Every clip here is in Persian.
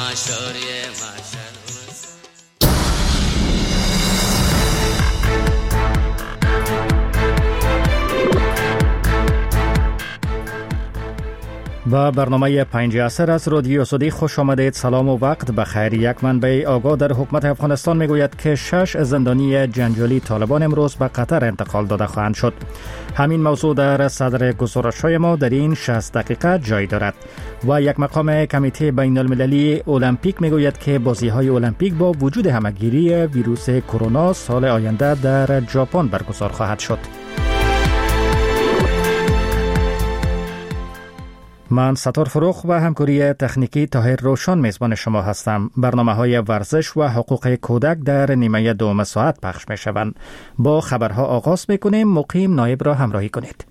با برنامه 5 عصر از رادیو آزادی خوش آمدید. سلام و وقت بخیر. یک منبع آگاه در حکومت افغانستان میگوید که 6 زندانی جنجالی طالبان امروز به قطر انتقال داده خواهند شد. همین موضوع در صدر گزارش‌های ما در این 60 دقیقه جای دارد. و یک مقام کمیته بین المللی المپیک میگوید که بازی‌های المپیک با وجود همه‌گیری ویروس کرونا سال آینده در ژاپن برگزار خواهد شد. من ستار فروخ و همکاری تکنیکی طاهر روشن میزبان شما هستم. برنامه‌های ورزش و حقوق کودک در نیمه دوم ساعت پخش میشوند. با خبرها آغاز میکنیم. مقیم نایب را همراهی کنید.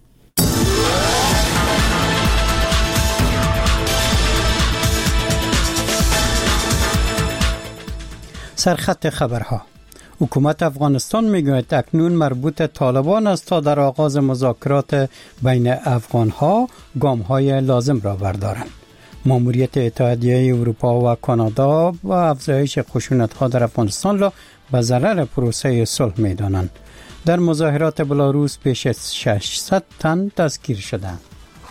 سرخط خبرها. حکومت افغانستان میگوید اکنون مربوط طالبان است تا در آغاز مذاکرات بین افغانها گام‌های لازم را بردارند. ماموریت اتحادیه اروپا و کانادا و افزایش خشونت‌ها در افغانستان را به ضرر پروسه صلح می‌دانند. در مظاهرات بلاروس بیش از 600 تن دستگیر شدند.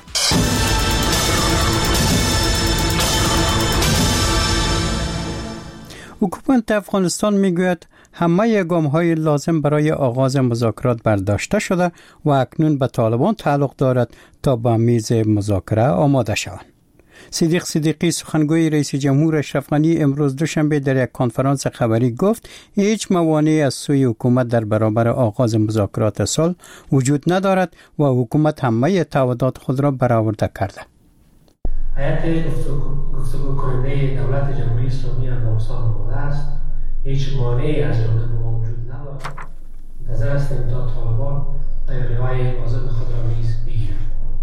حکومت افغانستان میگوید همه گام‌های لازم برای آغاز مذاکرات برداشته شده و اکنون به طالبان تعلق دارد تا به میز مذاکره آماده شوند. صدیق صدیقی سخنگوی رئیس جمهور اشرف غنی امروز دوشنبه در یک کنفرانس خبری گفت هیچ موانعی از سوی حکومت در برابر آغاز مذاکرات صلح وجود ندارد و حکومت همه تعهدات خود را برآورده کرده. هیئت گفتگو کننده دولت جمهوری اسلامی افغانستان آماده است. هیچ مانعی از جانب ما وجود ندارد. نظر است تا طالبان تیاری‌های لازم خود را نیز بگیرند.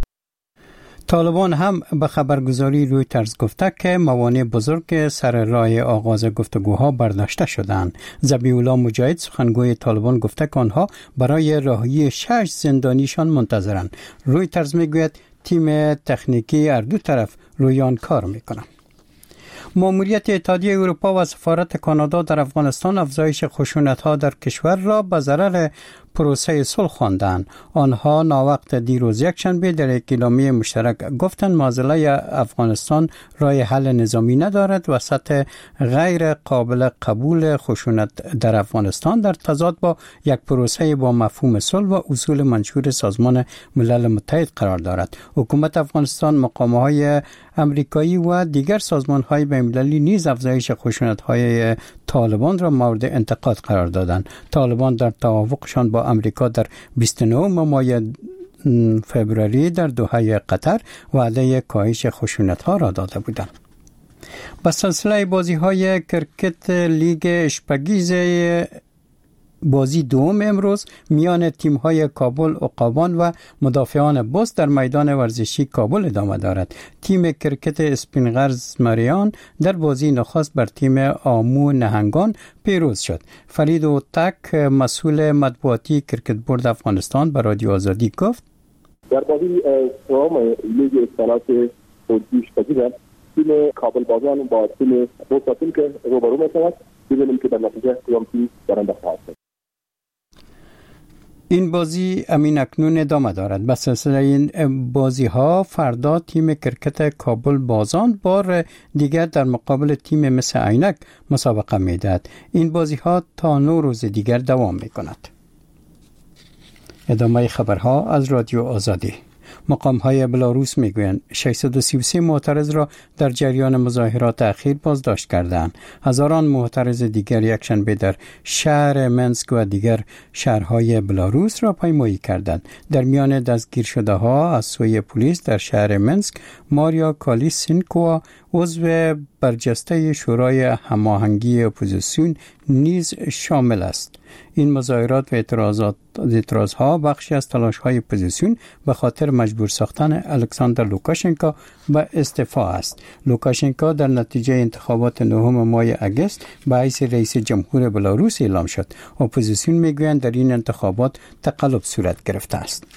طالبان هم به خبرگزاری رویترز گفته که موانع بزرگ سر راه آغاز گفتگوها برداشته شدند. ذبیح الله مجاهد سخنگوی طالبان گفته که آنها برای رهایی 6 زندانیشان منتظرند. رویترز میگوید تیم تکنیکی هر دو طرف روی آن کار میکنند. ماموریت اتحادیه اروپا و سفارت کانادا در افغانستان افزایش خشونت‌ها در کشور را به ضرر پروسه صلح خواندند. آنها ناوقت دیروز یکشنبه در یک اعلامیه مشترک گفتند معضله افغانستان راه حل نظامی ندارد و سطح غیر قابل قبول خشونت در افغانستان در تضاد با یک پروسه با مفهوم صلح و اصول منشور سازمان ملل متحد قرار دارد. حکومت افغانستان، مقام‌های امریکایی و دیگر سازمان‌های بین‌المللی نیز افزایش خشونت‌های طالبان را مورد انتقاد قرار دادند. طالبان در توافقشان با امریکا در 29 ماه فوریه در دوحه قطر وعده کاهش خشونت‌ها را داده بودند. با سلسله بازی‌های کرکت لیگ اشپگیز بازی دوم امروز میان تیم‌های کابل عقابان و مدافعان بست در میدان ورزشی کابل ادامه دارد. تیم کرکت اسپینغرز مریان در بازی نخست بر تیم آمو نهنگان پیروز شد. فرید اوتک مسئول مطبوعاتی کرکت بورد افغانستان به رادیو آزادی گفت در بازی دوم لیگ اصطلاحات اشپگیز تیم کابل بازان با تیم بست که روبرو می‌شود. ببینیم که در نتیجه کدام تیم برنده خواهد شد. این بازی امین اکنون ادامه دارد. به سلسله این بازی ها فردا تیم کرکت کابل بازان بار دیگر در مقابل تیم مثل عینک مسابقه میدهد. این بازی ها تا 9 روز دیگر دوام می کند. ادامه خبرها از رادیو آزادی. مقام‌های بلاروس میگویند 633 معترض را در جریان مظاهرات اخیر بازداشت کردند. هزاران معترض دیگر یکشنبه در شهر منسک و دیگر شهرهای بلاروس را پیمایی کردند. در میان دستگیر شده ها از سوی پلیس در شهر منسک ماریا کالیسینکو عضو برجسته شورای هماهنگی اپوزیسیون نیز شامل است. این مظاهرات و اعتراضها بخشی از تلاش‌های اپوزیسیون به خاطر مجبور ساختن الکساندر لوکاشنکو به استعفا است. لوکاشنکو در نتیجه انتخابات 9 ماه اگست به حیث رئیس جمهور بلاروس اعلام شد. اپوزیسیون میگویند در این انتخابات تقلب صورت گرفته است.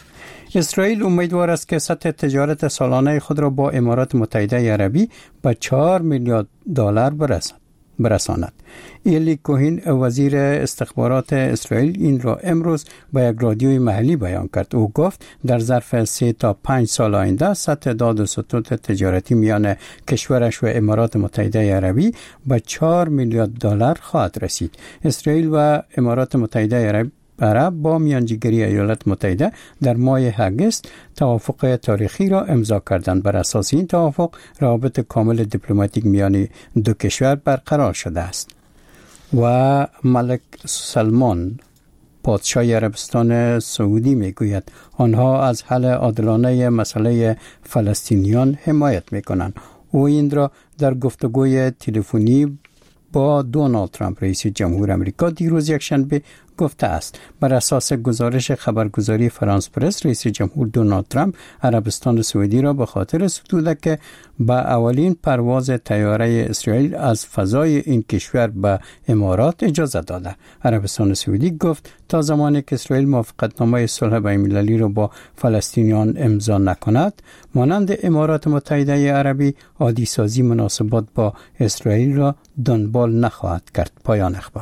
اسرائیل امیدوار است که سطح تجارت سالانه خود را با امارات متحده عربی به 4 میلیارد دلار برساند. ایلی کوهین وزیر استخبارات اسرائیل این را امروز به یک رادیوی محلی بیان کرد. او گفت در ظرف 3 تا 5 سال آینده سطح داد و ستود تجارتی میان کشورش و امارات متحده عربی به 4 میلیارد دلار خواهد رسید. اسرائیل و امارات متحده عرب با میانجیگری ایالات متحده در ماه اگست توافق تاریخی را امضا کردند. بر اساس این توافق روابط کامل دیپلماتیک میان دو کشور برقرار شده است. و ملک سلمان پادشاه عربستان سعودی میگوید آنها از حل عادلانه مسئله فلسطینیان حمایت میکنند. او این را در گفتگوی تلفنی با دونالد ترامپ رئیس جمهور آمریکا دیروز یکشنبه گفته است. بر اساس گزارش خبرگزاری فرانس پرس، رئیس جمهور دونالد ترامپ عربستان سعودی را به خاطر ستودک که به اولین پرواز طیاره اسرائیل از فضای این کشور به امارات اجازه داده. عربستان سعودی گفت تا زمانی که اسرائیل موافقتنامه صلح بین‌المللی را با فلسطینیان امضا نکند، مانند امارات متحده عربی عادی سازی مناسبات با اسرائیل را دنبال نخواهد کرد. پایان اخبار.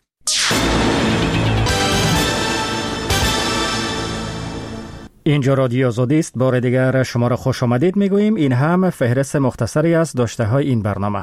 اینجا رادیو آزادی است. بار دیگر شما را خوش آمدید میگوییم. این هم فهرست مختصری از داشته های این برنامه.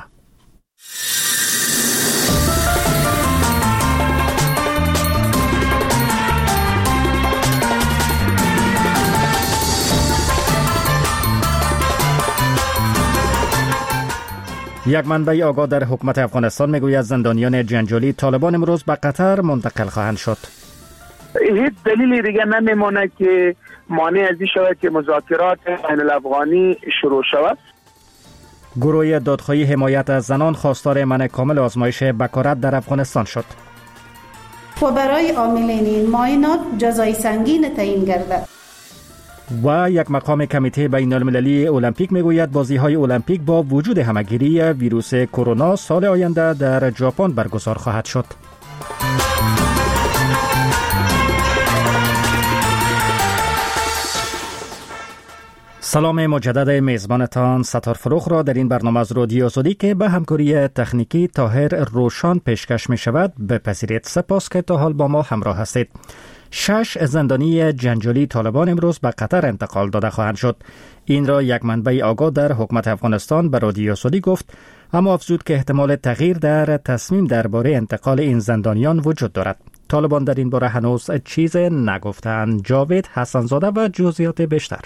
یک منبع آگاه در حکومت افغانستان میگوید زندانیان جنجالی طالبان امروز به قطر منتقل خواهند شد. هیچ دلیلی دیگه نمیمونه که مانع از این شود که مذاکرات بین الافغانی شروع شود. گروه دادخواهی حمایت از زنان خواستار منع کامل آزمایش بکارت در افغانستان شد. و برای عاملین این معاینات جزای سنگین تعیین گردد. و یک مقام کمیته بین المللی المپیک میگوید بازی‌های المپیک با وجود همه‌گیری ویروس کرونا سال آینده در ژاپن برگزار خواهد شد. سلام مجدد میزبانتان ستار فروخ را در این برنامه از رادیو آزادی که به همکاری تکنیکی طاهر روشان پیشکش می شود بپذیرید. سپاس که تا حال با ما همراه هستید. 6 زندانی جنجالی طالبان امروز به قطر انتقال داده خواهند شد. این را یک منبع آگاه در حکومت افغانستان به رادیو آزادی گفت، اما افزود که احتمال تغییر در تصمیم درباره انتقال این زندانیان وجود دارد. طالبان در این باره هنوز چیز نگفتند. جاوید حسنزاده و جزئیات بیشتر.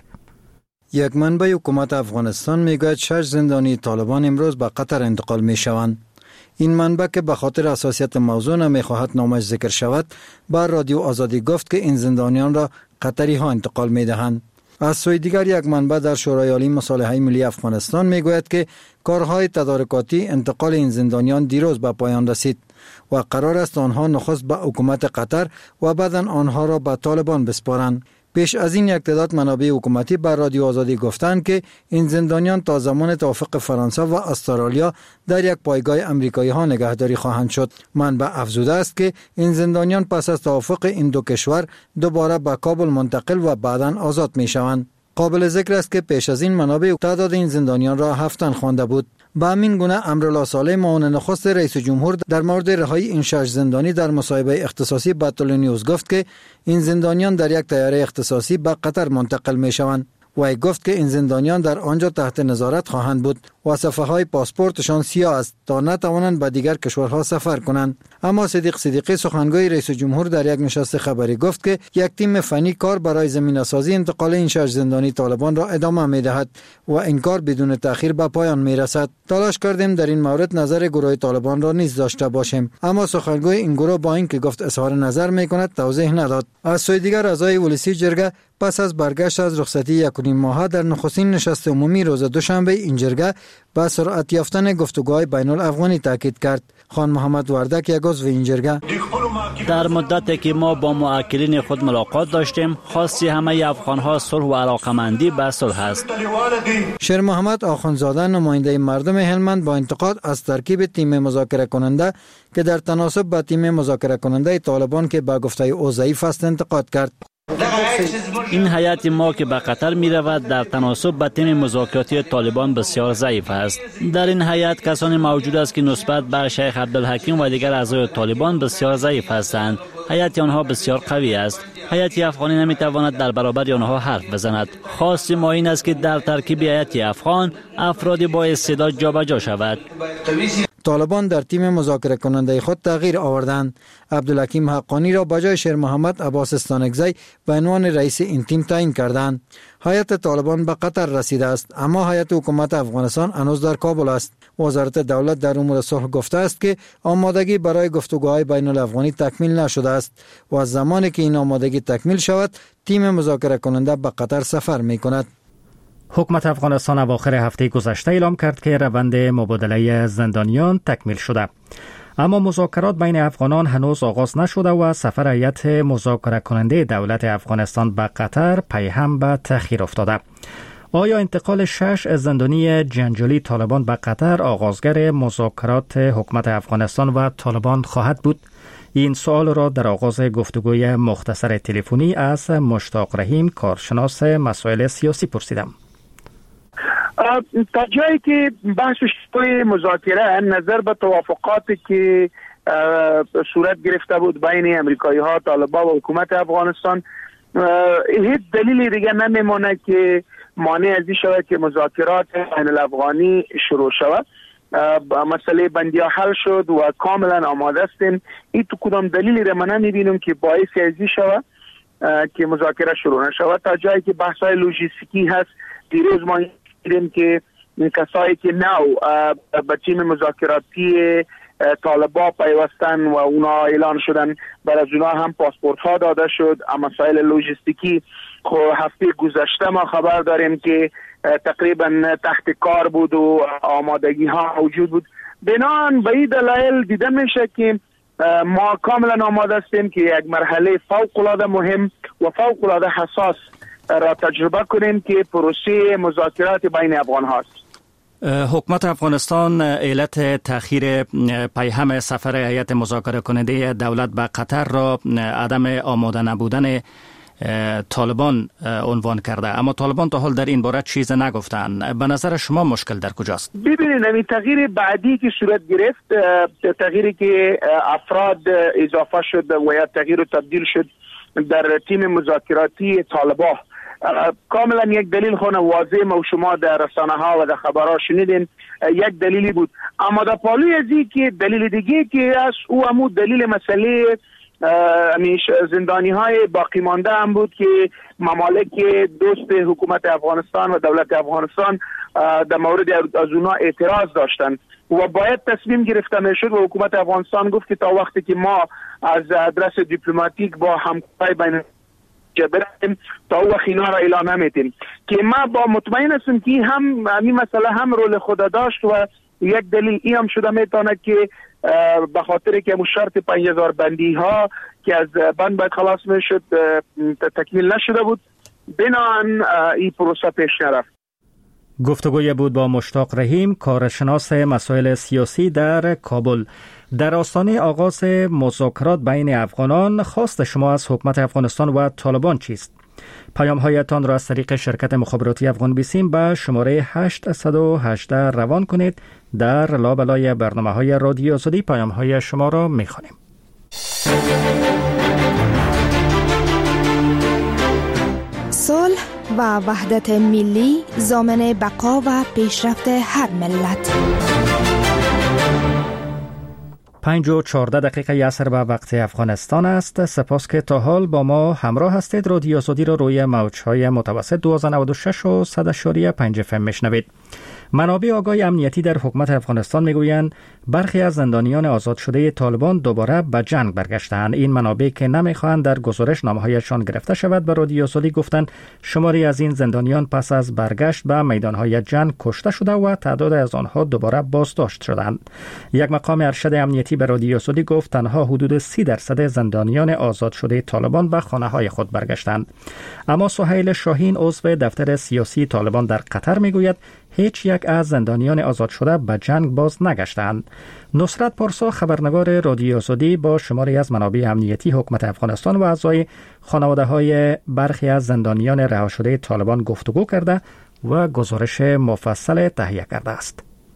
یک منبع حکومت افغانستان میگوید 6 زندانی طالبان امروز به قطر انتقال می شوند. این منبع که به خاطر حساسیت موضوع نمیخواهد نامش ذکر شود، بر رادیو آزادی گفت که این زندانیان را قطری ها انتقال می دهند. از سوی دیگر یک منبع در شورای عالی مصالحه ملی افغانستان میگوید که کارهای تدارکاتی انتقال این زندانیان دیروز به پایان رسید و قرار است آنها نخست به حکومت قطر و بعداً آنها را به طالبان بسپارند. پیش از این یک تعداد منابع حکومتی بر رادیو آزادی گفتند که این زندانیان تا زمان توافق فرانسه و استرالیا در یک پایگاه امریکایی ها نگهداری خواهند شد. منبع افزوده است که این زندانیان پس از توافق این دو کشور دوباره به کابل منتقل و بعداً آزاد می شوند. قابل ذکر است که پیش از این منابع تعداد این زندانیان را 7 تن خوانده بود. به همین گونه امرالله صالح معاون نخست رئیس جمهور در مورد رهایی این 6 زندانی در مصاحبه اختصاصی با تلنیوز گفت که این زندانیان در یک طیاره اختصاصی به قطر منتقل می شوند. و گفت که این زندانیان در آنجا تحت نظارت خواهند بود و صفحه های پاسپورتشان سیاه است تا نتوانند به دیگر کشورها سفر کنند. اما صدیق صدیقی سخنگوی رئیس جمهور در یک نشست خبری گفت که یک تیم فنی کار برای زمینه‌سازی انتقال این 6 زندانی طالبان را ادامه می‌دهد و این کار بدون تأخیر به پایان می‌رسد. تلاش کردیم در این مورد نظر گروه طالبان را نیز داشته باشیم، اما سخنگوی این گروه با اینکه گفت اظهار نظر می‌کند توضیح نداد. از سوی دیگر اعضای ولسی جرگه پس از برگشت از رخصتی 1.5 ماهه در نخستین نشست عمومی روز دوشنبه این جرگه با سرعت یافتن گفتگوهای بین الافغانی تاکید کرد. خان محمد وردک یک عضو این جرگه: در مدتی که ما با معاکلین خود ملاقات داشتیم، خواستی همه افغان‌ها صلح و علاقمندی به صلح است. شیر محمد آخوندزاده نماینده مردم هلمند با انتقاد از ترکیب تیم مذاکره کننده که در تناسب با تیم مذاکره کننده طالبان که با گفته او ضعیف است انتقاد کرد. این هیئت ما که به قطر می رود در تناسب با تیم مذاکراتی طالبان بسیار ضعیف است. در این هیئت کسانی موجود است که نسبت به شیخ عبدالحکیم و دیگر اعضای طالبان بسیار ضعیف هستند. هیئت آنها بسیار قوی است. هیئت افغانی نمی تواند در برابر آنها حرف بزند. خواست ما این است که در ترکیب هیئت افغان افرادی با استعداد جابجا شود. طالبان در تیم مذاکره کننده خود تغییر آوردند. عبدالحکیم حقانی را به جای شیر محمد عباس استانکزی به عنوان رئیس این تیم تعیین کردند. هیئت طالبان به قطر رسیده است، اما هیئت حکومت افغانستان هنوز در کابل است. وزارت دولت در امور صلح گفته است که آمادگی برای گفتگوهای بین الافغانی تکمیل نشده است و از زمانی که این آمادگی تکمیل شود تیم مذاکره کننده به قطر سفر می کند. حکومت افغانستان اواخر هفته گذشته اعلام کرد که روند مبادله زندانیان تکمیل شده. اما مذاکرات بین افغانان هنوز آغاز نشده و سفر هیئت مذاکره کننده دولت افغانستان به قطر پیهم به تأخیر افتاده. آیا انتقال 6 زندانی جنجالی طالبان به قطر آغازگر مذاکرات حکومت افغانستان و طالبان خواهد بود؟ این سوال را در آغاز گفتگوی مختصر تلفنی از مشتاق رحیم کارشناس مسائل سیاسی پرسیدم. تا جایی که بحث شروع مذاکره نظر به توافقاتی که صورت گرفته بود بین امریکایی ها، طالبان و حکومت افغانستان، هیچ دلیلی دیگه نمیمونه که مانع از این شود که مذاکرات بین الافغانی شروع شود. مسئله بندی ها حل شد و کاملا آماده استیم. این تو کدام دلیلی را من نمیبینم که باعث از این شود که مذاکره شروع نشود. تا جایی که بحث های لوجستیکی هست، دیروز ما دیدیم که کسایی که نو به تیم مذاکراتی طالبان پیوستن و اونا اعلان شدن، بر از اونا هم پاسپورت ها داده شد. اما مسائل لوجستیکی هفته گذشته ما خبر داریم که تقریبا تحت کار بود و آمادگی ها موجود بود. بنابراین به این دلایل دیده میشه که ما کاملا آماده هستیم که یک مرحله فوق العاده مهم و فوق العاده حساس را تجربه کنیم که پروسه مذاکرات بین افغان هاست. حکومت افغانستان علت تأخیر پیهم سفر هیئت مذاکره کننده دولت به قطر را عدم آماده نبودن طالبان عنوان کرده، اما طالبان تا حال در این باره چیز نگفتند. به نظر شما مشکل در کجاست؟ ببینید، این تغییر بعدی که صورت گرفت، تغییری که افراد اضافه شد و یا تغییر تبدیل شد در تیم مذاکراتی طالبان، کاملا یک دلیل خونه واضح و شما در رسانه ها و در خبرها شنیدین، یک دلیلی بود. اما در پالوی ازی که دلیل دیگه که از او همو دلیل مسئله زندانی های باقی مانده هم بود که ممالک دوست حکومت افغانستان و دولت افغانستان در مورد از اونا اعتراض داشتن و باید تصمیم گرفته میشد و حکومت افغانستان گفت که تا وقتی که ما از ادرس دیپلماتیک با همکاری بین جبریم تا او اینا را اعلام نمیتیم، که ما با مطمئن هستم که هم این مسئله هم رول خود داشت و یک دلیل این هم شده میتونه که به خاطر که شرط 5000 بندی ها که از بند باید خلاص میشد تکمیل نشده بود، بنابراین این پروسه پیش نرفت. گفتگوی بود با مشتاق رحیم کارشناس مسائل سیاسی در کابل. در آستانه آغاز مذاکرات بین افغانان، خواست شما از حکومت افغانستان و طالبان چیست؟ پیام‌هایتان را از طریق شرکت مخابراتی افغان بیسیم به شماره 818 روان کنید. در لابلای برنامه‌های رادیو آزادی پیام‌های شما را می‌خوانیم. صلح و وحدت ملی ضامن بقا و پیشرفت هر ملت. 5:14 عصر به وقت افغانستان است. سپاس که تا حال با ما همراه هستید. رادیو آزادی را روی موج‌های متوسط 1296 و 100.5 FM میشنوید. منابع آگاه امنیتی در حکومت افغانستان میگویند برخی از زندانیان آزاد شده طالبان دوباره به جنگ برگشتند. این منابع که نمیخواهند در گزارش نامه‌هایشان گرفته شود به رادیو آزادی گفتند شماری از این زندانیان پس از برگشت به میدانهای جنگ کشته شده و تعداد از آنها دوباره بازداشت شدند. یک مقام ارشد امنیتی به رادیو آزادی گفت تنها حدود 30% زندانیان آزاد شده طالبان به خانه‌های خود برگشتند. اما سهیل شاهین عضو دفتر سیاسی طالبان در قطر میگوید هیچ یک از زندانیان آزاد شده به جنگ باز نگشتند. نصرت پارسا خبرنگار رادیو آزادی با شماری از منابع امنیتی حکومت افغانستان و اعضای خانواده‌های برخی از زندانیان رها شده طالبان گفتگو کرده و گزارش مفصل تهیه کرده است.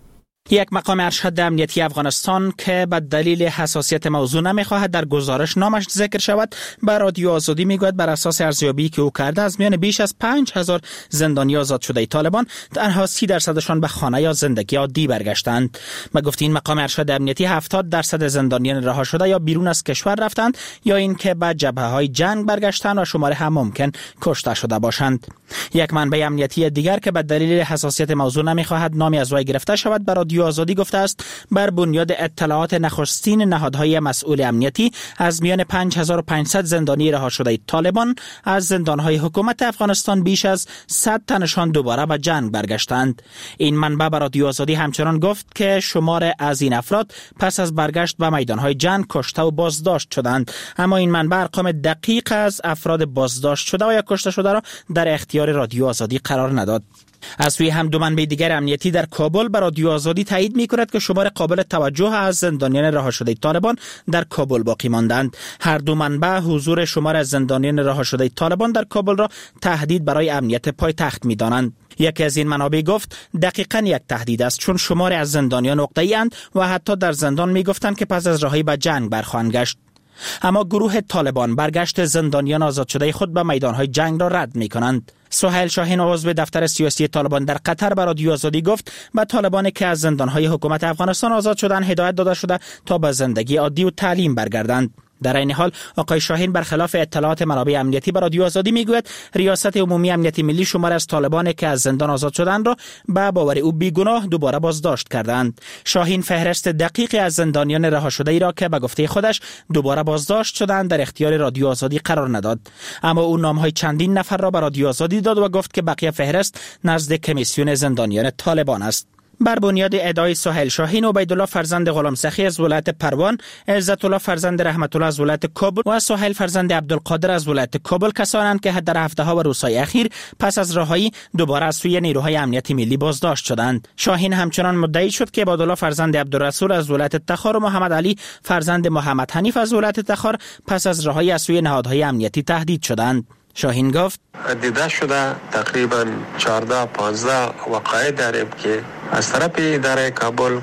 یک مقام ارشد امنیتی افغانستان که به دلیل حساسیت موضوع نمیخواهد در گزارش نامش ذکر شود، بر رادیو آزادی میگوید بر اساس ارزیابی که او کرده از میان بیش از 5000 زندانی آزاد شده طالبان تنها 30% به خانه یا زندگی عادی برگشتند. به گفته این مقام ارشد امنیتی 70% زندانیان رها شده یا بیرون از کشور رفتند یا اینکه به جبهه‌های جنگ برگشتند و شماره هم ممکن کشته شده باشند. یک منبع امنیتی دیگر که به دلیل حساسیت موضوع نمیخواهد نامی از وی گرفته شود، بر رادیو آزادی گفته است بر بنیاد اطلاعات نخستین نهادهای مسئول امنیتی از میان 5500 زندانی رها شده طالبان از زندانهای حکومت افغانستان بیش از 100 تنشان دوباره به جنگ برگشتند. این منبع بر رادیو آزادی همچنان گفت که شمار از این افراد پس از برگشت به میدانهای جنگ کشته و بازداشت شدند، اما این منبع ارقام دقیق از افراد بازداشت شده و یا کشته شده را در اختیار رادیو آزادی قرار نداد. از سوی هم دو منبع دیگر امنیتی در کابل بر رادیو آزادی تایید می‌کند که شمار قابل توجه از زندانیان رها شده طالبان در کابل باقی ماندند. هر دو منبع حضور شمار از زندانیان رها شده طالبان در کابل را تهدید برای امنیت پایتخت می‌دانند. یکی از این منابع گفت دقیقاً یک تهدید است، چون شمار از زندانیان عقده‌ای اند و حتی در زندان می‌گفتند که پس از رهایی به جنگ برخواهند گشت. اما گروه طالبان برگشت زندانیان آزاد شده خود به میدانهای جنگ را رد می‌کنند. سهیل شاهین عضو دفتر سیاسی طالبان در قطر به رادیو آزادی گفت به طالبانی که از زندانهای حکومت افغانستان آزاد شدند هدایت داده شده تا به زندگی عادی و تعلیم برگردند. در این حال آقای شاهین برخلاف اطلاعات منابع امنیتی به رادیو آزادی میگوید ریاست عمومی امنیت ملی شمار از طالبانی که از زندان آزاد شدند را به باور او بیگناه دوباره بازداشت کردند. شاهین فهرست دقیقی از زندانیان رها شده ای را که به گفته خودش دوباره بازداشت شدند در اختیار رادیو آزادی قرار نداد، اما او نامهای چندین نفر را به رادیو آزادی داد و گفت که بقیه فهرست نزد کمیسیون زندانیان طالبان است. بر بنیاد ادعای سهیل شاهین، عبیدالله فرزند غلام سخی از ولایت پروان، عزت الله فرزند رحمت الله از ولایت کابل و سهیل فرزند عبدالقادر از ولایت کابل کسانند که در هفته‌ها و روزهای اخیر پس از رهایی دوباره از سوی نیروهای امنیت ملی بازداشت شدند. شاهین همچنان مدعی شد که عبیدالله فرزند عبدالرسول از ولایت تخار و محمد علی فرزند محمد حنیف از ولایت تخار پس از رهایی از سوی نهادهای امنیتی تهدید شدند. شاهین گفت دیده شده تقریبا 14-15 وقایع داریم که از طرف اداره کابل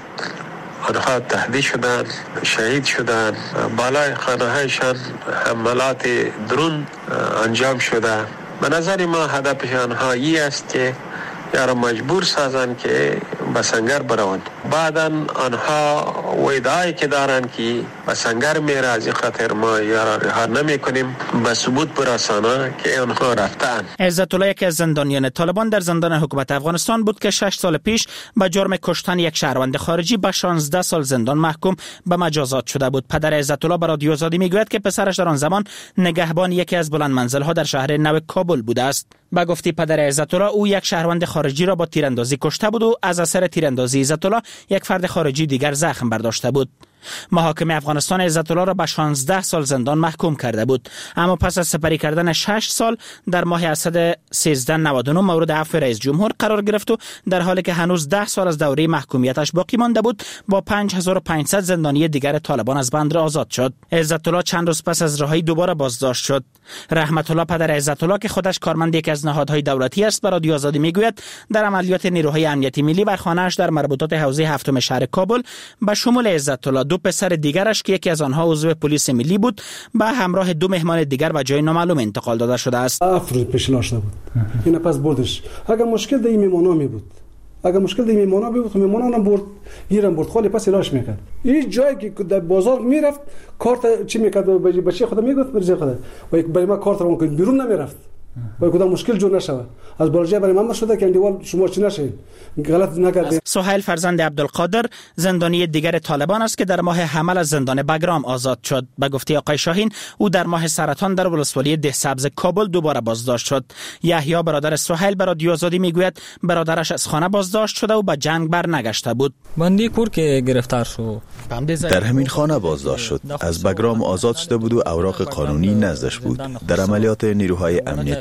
آنها تهدید شدند، شهید شدند، بالای خانه هایشان حملات درون انجام شده. به نظر ما هدف آنها این است که یارو مجبور سازند که به سنگر بروند. بعدا آنها ادعایی که دارند که به سنگر میره، از این خاطر ما یارو رها نمی کنیم، به ثبوت برسانه که آنها رفتند. عزت الله یکی از زندانیان طالبان در زندان حکومت افغانستان بود که 6 سال پیش به جرم کشتن یک شهروند خارجی به 16 سال زندان محکوم به مجازات شده بود. پدر عزت الله به رادیو آزادی میگوید که پسرش در آن زمان نگهبان یکی از بلند منزل‌ها در شهر نو کابل بوده است. به گفته پدر عزت الله، او یک شهروند خارجی را با تیراندازی کشته بود و از اثر تیراندازی عزت الله یک فرد خارجی دیگر زخم برداشته بود. محاکمه افغانستان عزت الله را به 16 سال زندان محکوم کرده بود، اما پس از سپری کردن 6 سال در ماه اسد 1399 مورد عفو رئیس جمهور قرار گرفت و در حالی که هنوز 10 سال از دوره محکومیتش باقی مانده بود با 5500 زندانی دیگر طالبان از بند آزاد شد. عزت الله چند روز پس از رهایی دوباره بازداشت شد. رحمت الله پدر عزت الله که خودش کارمند یکی از نهادهای دولتی است به رادیو آزادی میگوید در عملیات نیروهای امنیتی ملی بر خانه‌اش در مربوطات حوزه هفتم شهر کابل به شمول عزت الله دو پسر دیگرش که یکی از آنها عضو پلیس ملی بود به همراه 2 مهمان دیگر به جای نامعلوم انتقال داده شده است. افراد پیشنهاد شده بود. اینا پس بردش. اگر مشکل در این میمونا می بود. اگر مشکل در این میمونا بود، میمونا هم برد، گیرم برد، خالی پس علاج میکرد. این جایی که در بازار میرفت، کارت چی میکرد؟ بچه خدا میگفت برزه خدا. و یک برای ما کارت رو که بیرون نمیرفت. و کدام مشکل جور نشود. از بالجای برای من شده که دیوال شما چی نشین. غلط نکردید. سهیل فرزند عبدالقادر زندانی دیگر طالبان است که در ماه حمل از زندان بگرام آزاد شد. به گفته آقای شاهین، او در ماه سرطان در ولسوالی ده سبز کابل دوباره بازداشت شد. یحیی برادر سهیل به رادیو آزادی میگوید برادرش از خانه بازداشت شده و به جنگ برنگشته بود. بندی کور که گرفتار شد. در همین خانه بازداشت شد. از بگرام آزاد شده بود و اوراق قانونی نزدش بود. در عملیات نیروهای امنیتی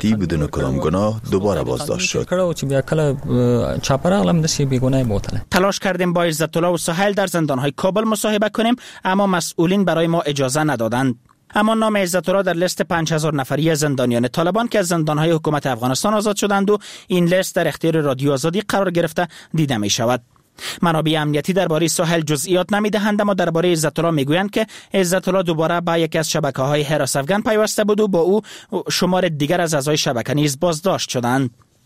امنیتی بدون کدام گناه دوباره بازداشت شد. تلاش کردیم با عزت الله و سهیل در زندان‌های کابل مصاحبه کنیم، اما مسئولین برای ما اجازه ندادند. اما نام عزت الله در لیست 5000 نفری زندانیان طالبان که از زندان‌های حکومت افغانستان آزاد شدند و این لیست در اختیار رادیو آزادی قرار گرفته دیده می شود. منابع امنیتی درباره ساحل جزئیات نمی‌دهند، اما درباره عزت الله میگویند که عزت الله دوباره به یکی از شبکه‌های هراس افغان پیوسته بود و با او شمار دیگر از اعضای شبکه نیز بازداشت شدند.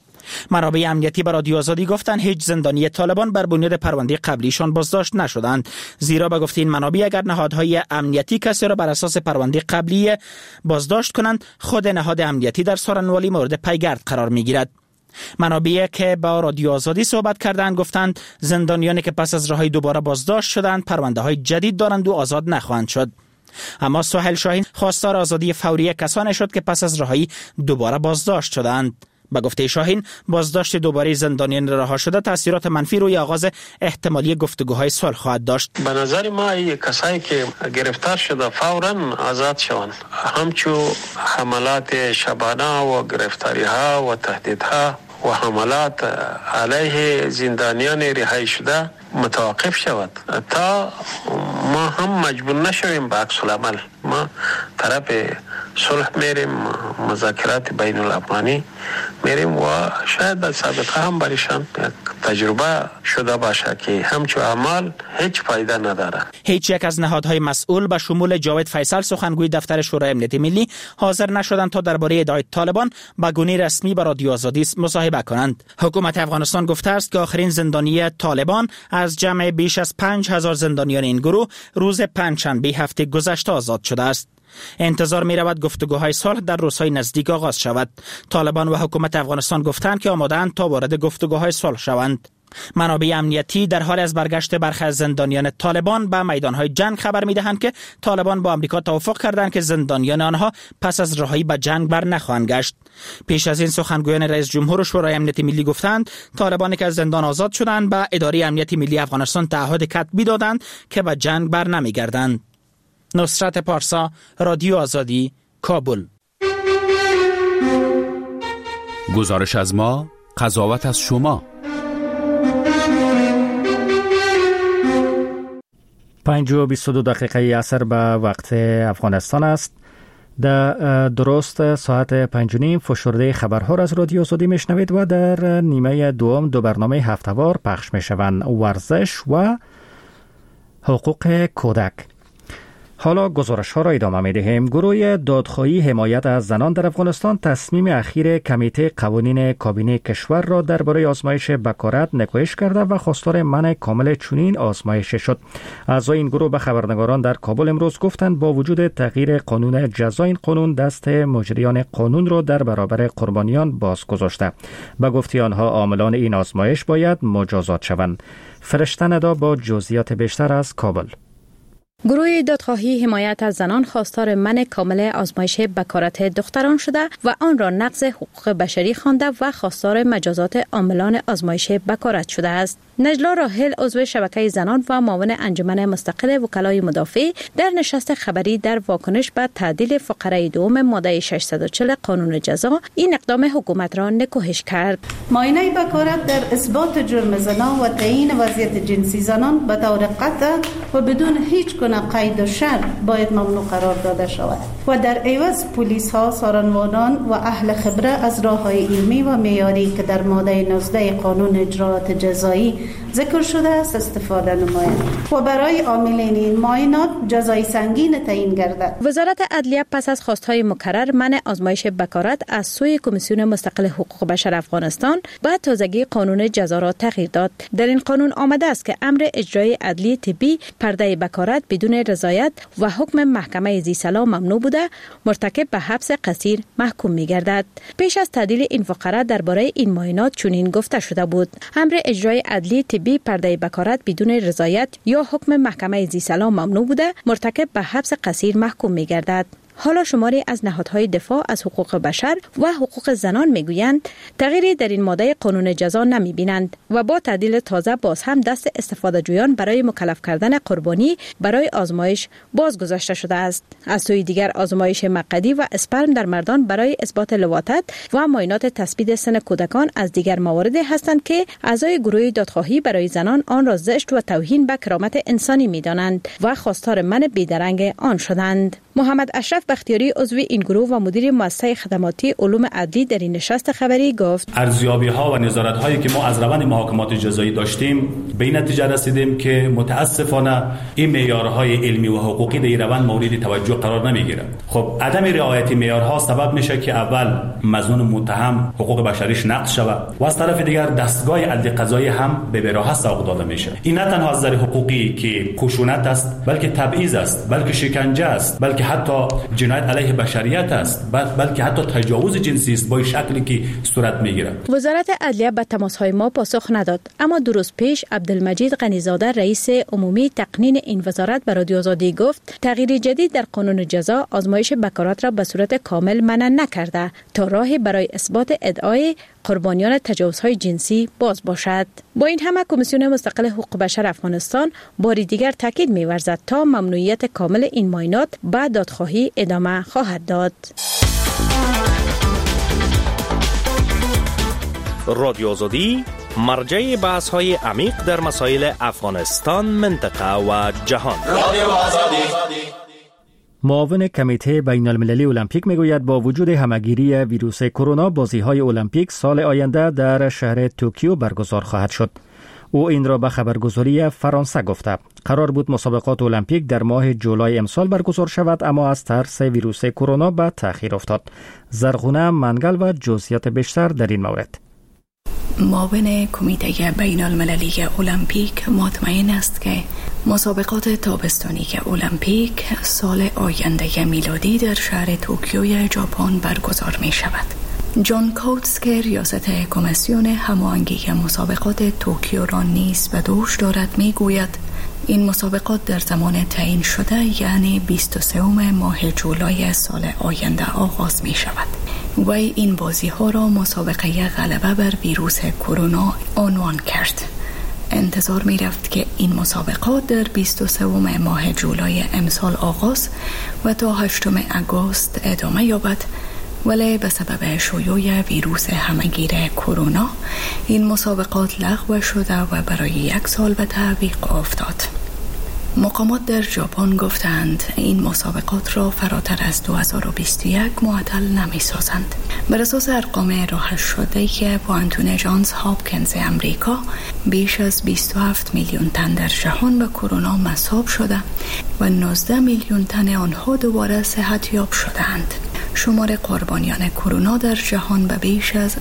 منابع امنیتی به رادیو آزادی گفتند هیچ زندانی طالبان بر بنیاد پرونده قبلیشان بازداشت نشدند، زیرا به گفته این منابع اگر نهادهای امنیتی کسی را بر اساس پرونده قبلی بازداشت کنند، خود نهاد امنیتی در سارنوالی مورد پیگرد قرار میگیرد. منابعی که با رادیو آزادی صحبت کردند گفتند زندانیانی که پس از رهایی دوباره بازداشت شدند پرونده های جدید دارند و آزاد نخواهند شد. اما سهیل شاهین خواستار آزادی فوری کسانی شد که پس از رهایی دوباره بازداشت شدند. به گفته شاهین بازداشت دوباره زندانیان رها شده تاثیرات منفی روی آغاز احتمالی گفتگوهای صلح خواهد داشت. به نظر ما این کسایی که گرفتار شده فوراً آزاد شوند، همچون حملات شبانه و گرفتاری ها و تهدیدها و حملات علیه زندانیان رهایی شده متوقف شود تا ما هم مجبور نشویم به عکس العمل. ما طرف صلح میریم، مذاکرات بین الافغانی میریم و شاید در سابقه هم برایشان تجربه شده باشه که همچون اعمال هیچ فایده نداره. هیچ یک از نهادهای مسئول به شمول جاوید فیصل سخنگوی دفتر شورای امنیت ملی حاضر نشدند تا درباره ادعای طالبان به گونه رسمی به رادیو آزادی مصاحبه کنند. حکومت افغانستان گفته است که آخرین زندانی طالبان از جمع بیش از 5000 زندانیان این گروه روز پنجشنبه هفته گذشته آزاد شده است. انتظار می رود گفتگوهای صلح در روزهای نزدیک آغاز شود. طالبان و حکومت افغانستان گفتند که آماده‌اند تا وارد گفتگوهای صلح شوند. منابع امنیتی در حال از برگشت برخی از زندانیان طالبان به میدانهای جنگ خبر می دهند که طالبان با آمریکا توافق کردند که زندانیان آنها پس از رهایی به جنگ بر نخواهند گشت. پیش از این سخنگویان رئیس جمهور و شورای امنیت ملی گفتند طالبانی که از زندان آزاد شدند به اداره امنیت ملی افغانستان تعهد کتبی دادند که به جنگ بر نمیگردند. نصرت پارسا، رادیو آزادی، کابل. گزارش از ما، قضاوت از شما. 5:22 عصر به وقت افغانستان است. در درست ساعت 5:30 فشرده خبرها را از رادیو آزادی میشنوید و در نیمه دوم دو برنامه هفته‌وار پخش میشوند: ورزش و حقوق کودک. حالا گزارش ها را ادامه می دهیم. گروه دادخواهی حمایت از زنان در افغانستان تصمیم اخیر کمیته قوانین کابینه کشور را درباره آزمایش بکارت نکوهش کرده و خواستار منع کامل چنین آزمایشی شد. اعضای این گروه به خبرنگاران در کابل امروز گفتند با وجود تغییر قانون جزا، این قانون دست مجریان قانون را در برابر قربانیان باز گذاشته. به گفته آنها عاملان این آزمایش باید مجازات شوند. فرشته ندا با جزئیات بیشتر از کابل. گروه دادخواهی حمایت از زنان خواستار منع کامل آزمایش بکارت دختران شده و آن را نقض حقوق بشری خوانده و خواستار مجازات عاملان آزمایش بکارت شده است. نجلا راحل عضو شبکه زنان و معاون انجمن مستقل وکلای مدافع در نشست خبری در واکنش به تعدیل فقره دوم ماده 640 قانون جزا این اقدام حکومت را نکوهش کرد. معاینه بکارت در اثبات جرم زنا و تعیین وضعیت جنسی زنان به طور قطع و بدون هیچ گونه قید و شرط باید ممنوع قرار داده شود و در عوض پلیس ها، سارنوانان و اهل خبره از راه‌های علمی و معیاری که در ماده 19 قانون اجراءات جزایی ذکر شده است استفاده نمایند و برای عاملین این معاینات جزای سنگین تعیین گردد. وزارت عدلیه پس از خواستهای مکرر منع آزمایش بکارت از سوی کمیسیون مستقل حقوق بشر افغانستان به تازگی قانون جزا را تغییر داد. در این قانون آمده است که امر اجرای عدلی طبی پرده بکارت بدون رضایت و حکم محکمه ذی صلاح ممنوع بوده مرتکب به حبس قصیر محکوم می‌گردد. پیش از تعدیل این فقره درباره این معاینات چنین گفته شده بود: امر اجرای عدلی طبی پرده بکارت بدون رضایت یا حکم محکمه ذی صلاح ممنوع بوده مرتکب به حبس قصیر محکوم می‌گردد. حالا شماری از نهادهای دفاع از حقوق بشر و حقوق زنان میگویند تغییری در این ماده قانون جزا نمیبینند و با تعدیل تازه باز هم دست استفاده جویان برای مکلف کردن قربانی برای آزمایش بازگذاشته شده است. از سوی دیگر آزمایش مقعدی و اسپرم در مردان برای اثبات لواطت و معاینات تثبیت سن کودکان از دیگر مواردی هستند که اعضای گروه دادخواهی برای زنان آن را زشت و توهین به کرامت انسانی می‌دانند و خواستار منع بیدرنگ آن شدند. محمد اشرف بختیاری عضو این گروه و مدیر مؤسسه خدماتی علوم عدلی در این نشست خبری گفت: ارزیابی‌ها و نظارت‌هایی که ما از روند محاکمات جزایی داشتیم به این نتیجه رسیدیم که متاسفانه این معیارهای علمی و حقوقی در این روند مورد توجه قرار نمی‌گیرد. خب عدم رعایت معیارها سبب میشه که اول مظنون متهم حقوق بشریش نقض شود و از طرف دیگر دستگاه عدل قضایی هم به براحت سوق داده میشه. این نه تنها از نظر حقوقی که خشونت است، بلکه تبعیض است، بلکه شکنجه است، بلکه حتی جنایت علیه بشریت است، بلکه حتی تجاوز جنسی است با شکلی که صورت میگیرد. وزارت عدلیه به تماس‌های ما پاسخ نداد، اما دو روز پیش عبدالمجید غنیزاده رئیس عمومی تقنین این وزارت به رادیو آزادی گفت تغییر جدید در قانون جزا آزمایش بکارات را به صورت کامل منع نکرده تا راهی برای اثبات ادعای قربانیان تجاوزهای جنسی باز باشد. با این همه کمیسیون مستقل حقوق بشر افغانستان باری دیگر تاکید می‌ورزد تا ممنوعیت کامل این معاینات به دادخواهی ادامه خواهد داد. رادیو آزادی مرجع بحث‌های عمیق در مسائل افغانستان، منطقه و جهان. رادیو آزادی. معاون کمیته بین المللی المپیک میگوید با وجود همگیری ویروس کرونا بازی‌های المپیک سال آینده در شهر توکیو برگزار خواهد شد. او این را به خبرگزاری فرانسه گفته. قرار بود مسابقات المپیک در ماه جولای امسال برگزار شود، اما از ترس ویروس کرونا به تأخیر افتاد. زرغونه منگل و جزئیات بیشتر در این مورد. معاون کمیته بین المللی المپیک مطمئن است که مسابقات تابستانی المپیک سال آینده میلادی در شهر توکیو ژاپن برگزار می شود. جان کوتس که ریاست کمیسیون هماهنگی مسابقات توکیو را نیز به دوش دارد می گوید این مسابقات در زمان تعیین شده یعنی 23 ماه جولای سال آینده آغاز می شود و این بازی ها را مسابقه غلبه بر ویروس کرونا عنوان کرد. انتظار می رفت که این مسابقات در 23 ماه جولای امسال آغاز و تا 8 آگوست ادامه یابد، ولی به سبب شیوع ویروس همهگیر کرونا این مسابقات لغو شده و برای 1 سال به تعویق افتاد. مقامات در ژاپن گفتند این مسابقات را فراتر از 2021 معطل نمی سازند. بر اساس ارقام راهش شده که پوانتون جانز هاپکینز امریکا بیش از 27 میلیون تن در جهان به کرونا مصاب شده و 19 میلیون تن آنها دوباره صحت یاب شدند. شمار قربانیان کرونا در جهان به بیش از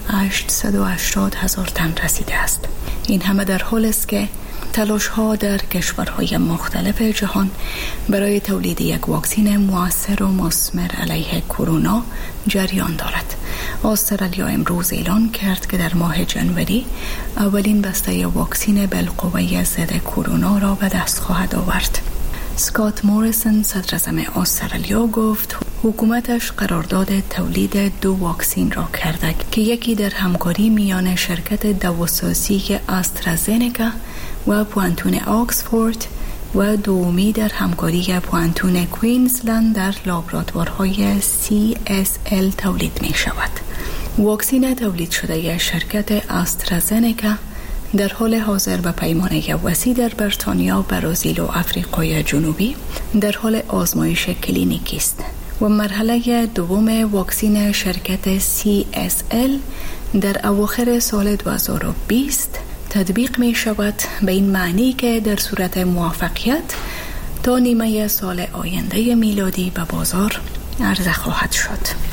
880,000 تن رسیده است. این همه در حالی است که تلاش‌ها در کشورهای مختلف جهان برای تولید یک واکسن مؤثر و مثمر علیه کرونا جریان دارد. استرالیا امروز اعلان کرد که در ماه جنوری اولین بسته واکسن بالقوه ضد کرونا را به دست خواهد آورد. سکات موریسون صدراعظم استرالیا گفت حکومتش قرارداد تولید 2 واکسن را کرده که یکی در همکاری میان شرکت دواسازی آسترازنکا و پوانتون آکسفورد و دومی در همکاری پوانتون کوینزلند در لابراتوارهای CSL تولید می شود. واکسن تولید شده شرکت آسترازنکا در حال حاضر به پیمانه وسیع در بریتانیا، برزیل و آفریقای جنوبی در حال آزمایش کلینیکی است و مرحله دوم واکسن شرکت CSL در اواخر سال 2020 تطبیق می شود، به این معنی که در صورت موفقیت تا نیمه سال آینده میلادی به بازار عرضه خواهد شد.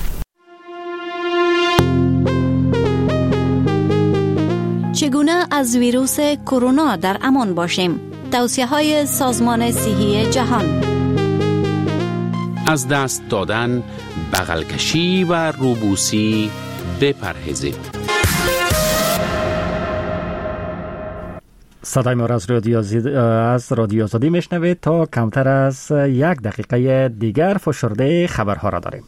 چگونه از ویروس کرونا در امان باشیم؟ توصیه‌های سازمان صحی جهان. از دست دادن، بغل کشی و روبوسی بپرهیزید. صدای ما را از رادیو آزادی میشنوید. تا کمتر از 1 دقیقه دیگر فشرده خبرها را داریم.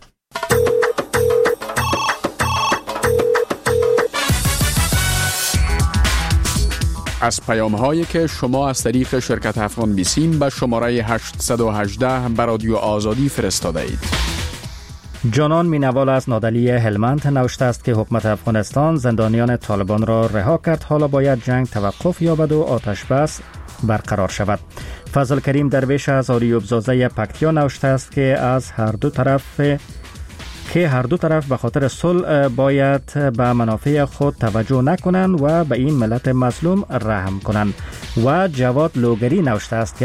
از پیام‌هایی که شما از طریق شرکت افغان بیسیم به شماره 818 به رادیو آزادی فرستاده اید. جانان مینوال از نادلی هلمند نوشته است که حکومت افغانستان زندانیان طالبان را رها کرد. حالا باید جنگ توقف یابد و آتش بس برقرار شود. فضل کریم درویش از آریوبزازه پکتیا نوشته است که هر دو طرف به خاطر صلح باید به منافع خود توجه نکنند و به این ملت مظلوم رحم کنند. و جواد لوگری نوشته است که